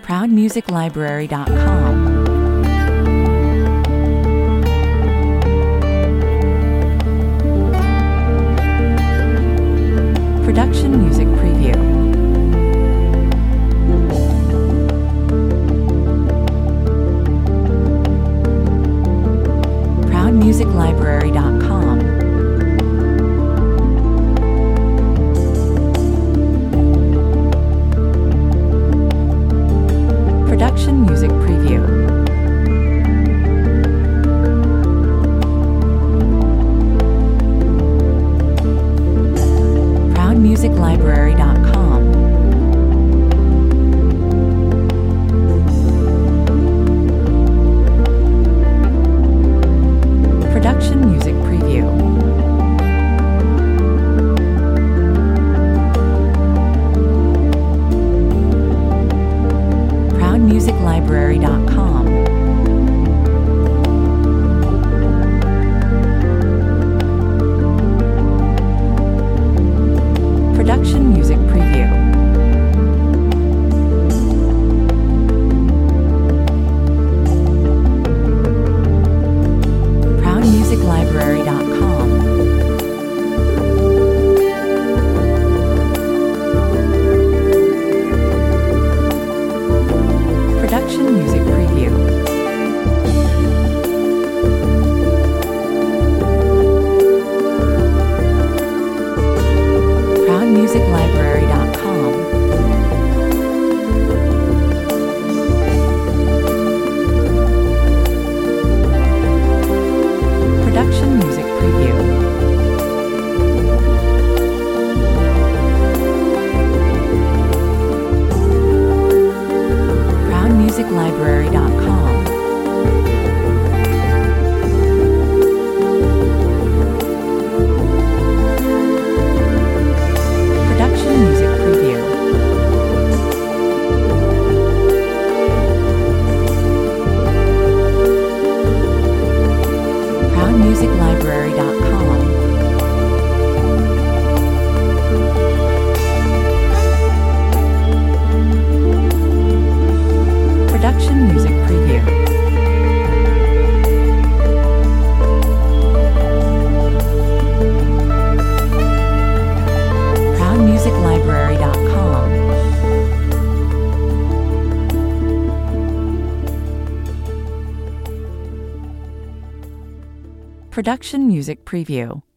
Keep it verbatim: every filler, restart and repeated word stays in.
proud music library dot com. Production Music Preview. proud music library dot com. Production Music Preview. proud music library dot com. Production Music Preview. proud music library dot com. Production Music Preview. proud music library dot com. Production Music Preview. proud music library dot com. Production Music Preview. proud music library dot com. Production Music Preview. proud music library dot com. Production Music Preview. proud music library dot com. Production Music Preview.